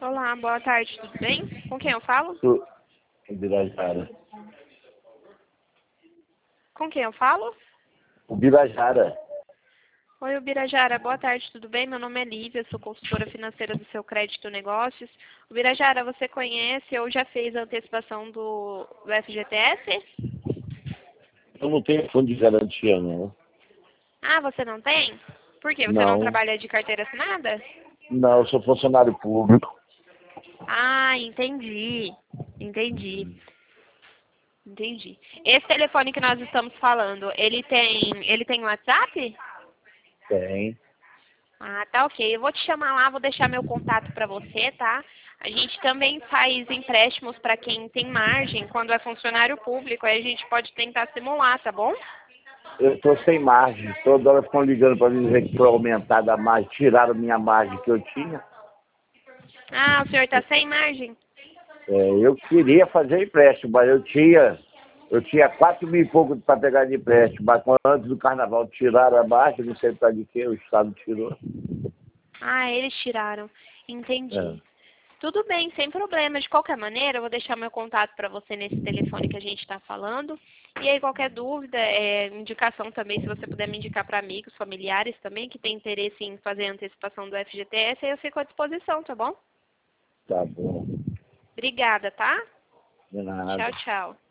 Olá, boa tarde, tudo bem? Com quem eu falo? O Birajara. Com quem eu falo? O Birajara. Oi, Ubirajara, boa tarde, tudo bem? Meu nome é Lívia, sou consultora financeira do Seu Crédito Negócios. Ubirajara, você conhece ou já fez a antecipação do FGTS? Eu não tenho fundo de garantia, não. Ah, você não tem? Por quê? Você não Não. trabalha de carteira assinada? Não, eu sou funcionário público. Ah, entendi. Entendi. Entendi. Esse telefone que nós estamos falando, ele tem WhatsApp? Tem. Ah, tá ok. Eu vou te chamar lá, vou deixar meu contato para você, tá? A gente também faz empréstimos para quem tem margem, quando é funcionário público, aí a gente pode tentar simular, tá bom? Eu estou sem margem. Toda hora ficam ligando para me dizer que foi aumentada a margem. Tiraram minha margem que eu tinha. Ah, o senhor está sem margem? Eu queria fazer empréstimo, mas eu tinha 4 mil e pouco para pegar de empréstimo. Mas antes do carnaval tiraram a margem, não sei para de que o Estado tirou. Ah, eles tiraram. É. Entendi. Tudo bem, sem problema. De qualquer maneira, eu vou deixar meu contato para você nesse telefone que a gente está falando. E aí, qualquer dúvida, indicação também, se você puder me indicar para amigos, familiares também, que têm interesse em fazer a antecipação do FGTS, aí eu fico à disposição, tá bom? Tá bom. Obrigada, tá? De nada. Tchau, tchau.